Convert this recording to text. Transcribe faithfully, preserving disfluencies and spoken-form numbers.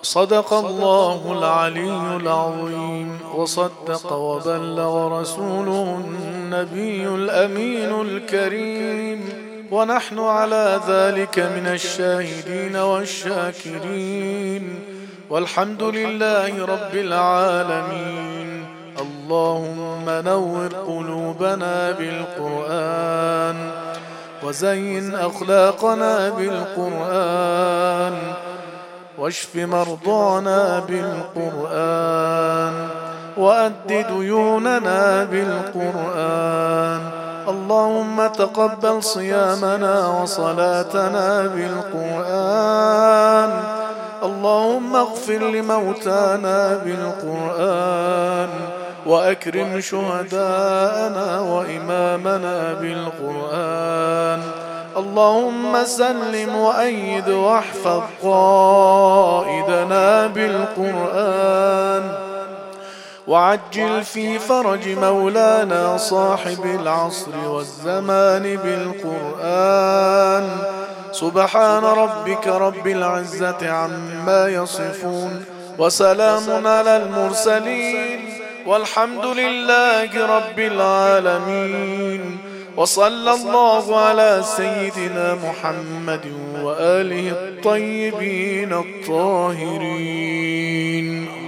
صدق الله العلي العظيم، وصدق وبلغ رسوله النبي الأمين الكريم، ونحن على ذلك من الشاهدين والشاكرين، والحمد لله رب العالمين. اللهم نور قلوبنا بالقرآن، وزين أخلاقنا بالقرآن، واشف مرضانا بالقرآن، وأد ديوننا بالقرآن. اللهم تقبل صيامنا وصلاتنا بالقرآن، اللهم اغفر لموتانا بالقرآن، وأكرم شهداءنا وإمامنا بالقرآن. اللهم سلم وأيد واحفظ قائدنا بالقرآن، وعجل في فرج مولانا صاحب العصر والزمان بالقرآن. سبحان ربك رب العزة عما يصفون، وسلام على المرسلين، والحمد لله رب العالمين. وصلى الله على سيدنا محمد وآله الطيبين الطاهرين.